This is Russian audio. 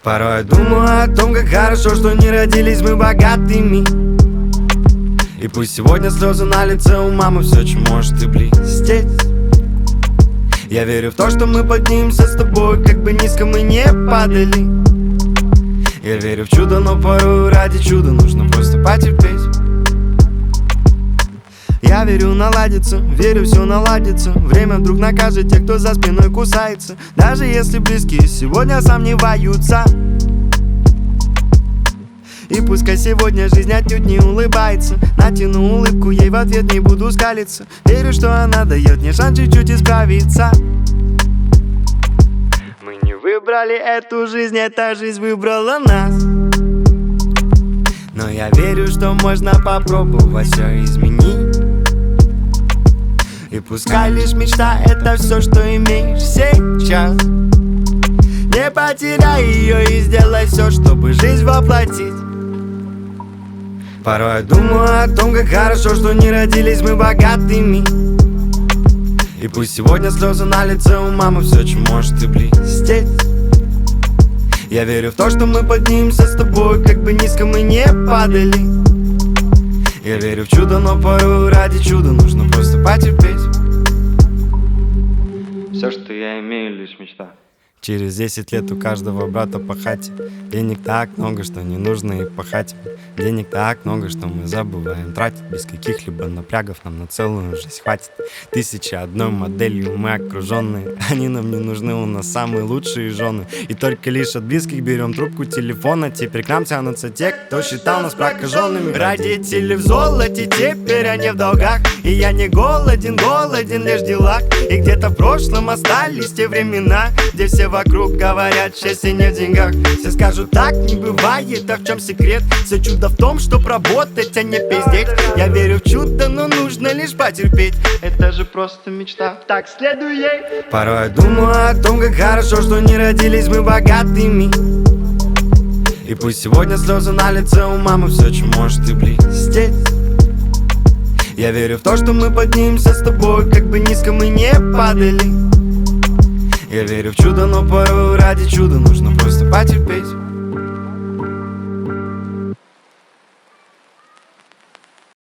Порой я думаю о том, как хорошо, что не родились мы богатыми. И пусть сегодня слезы на лице у мамы, все, чем может и блестеть. Я верю в то, что мы поднимемся с тобой, как бы низко мы не падали. Я верю в чудо, но порой ради чуда нужно просто потерпеть. Я верю, наладится, верю, все наладится. Время вдруг накажет тех, кто за спиной кусается. Даже если близкие сегодня сомневаются. И пускай сегодня жизнь отнюдь не улыбается, натяну улыбку, ей в ответ не буду скалиться. Верю, что она дает мне шанс чуть-чуть исправиться. Мы не выбрали эту жизнь, эта жизнь выбрала нас. Но я верю, что можно попробовать все изменить. И пускай лишь мечта — это все, что имеешь сейчас. Не потеряй ее и сделай все, чтобы жизнь воплотить. Порой я думаю о том, как хорошо, что не родились мы богатыми. И пусть сегодня слезы на лице у мамы, все, чем может и блестеть. Я верю в то, что мы поднимемся с тобой, как бы низко мы не падали. Я верю в чудо, но порой ради чуда нужно просто потерпеть. Все, что я имею, лишь мечта. Через 10 лет у каждого брата по хате. Денег так много, что не нужно и пахать. Денег так много, что мы забываем тратить. Без каких-либо напрягов нам на целую жизнь хватит. 1001 моделью мы окруженные. Они нам не нужны, у нас самые лучшие жены. И только лишь от близких берем трубку телефона. Теперь к нам тянутся те, кто считал нас прокаженными. Родители в золоте, теперь они в долгах. И я не голоден, голоден лишь в делах. И где-то в прошлом остались те времена, где все вокруг говорят, счастье не в деньгах. Все скажут, так не бывает, а в чем секрет? Все чудо в том, чтоб работать, а не пиздеть. Я верю в чудо, но нужно лишь потерпеть. Это же просто мечта, так следуй ей. Порой я думаю о том, как хорошо, что не родились мы богатыми. И пусть сегодня слезы на лице у мамы, все, чем может и блестеть. Я верю в то, что мы поднимемся с тобой, как бы низко мы не падали. Я верю в чудо, но порой ради чуда нужно просто потерпеть.